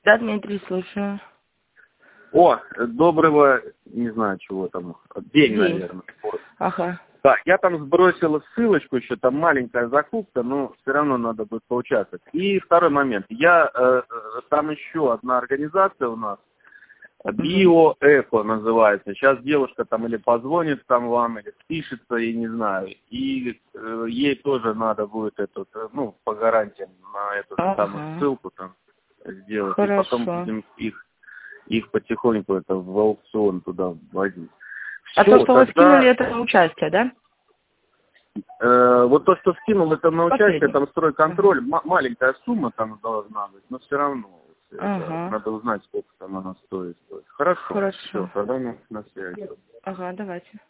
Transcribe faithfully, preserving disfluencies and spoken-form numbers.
Да, Дмитрий, слушаю. О, доброго, не знаю чего там, день, День. наверное. Ага. Да, я там сбросил ссылочку еще, там маленькая закупка, но все равно надо будет поучаствовать. И второй момент. Я, э, там еще одна организация у нас, Биоэко называется. Сейчас девушка там или позвонит там вам, или пишется, я не знаю. И э, ей тоже надо будет эту, ну, по гарантиям на эту Ага. самую ссылку там сделать. Хорошо. И потом будем их, их потихоньку это в аукцион туда вводить. А Всё, то, что вы тогда, скинули, это на участие, да? э, вот то, что скинул, это на участие, Последний. там стройконтроль, ага. маленькая сумма там должна быть, но все равно. Ага. Это, надо узнать, сколько там она стоит. Хорошо. Хорошо. Все, тогда на, на связи. Ага, давайте.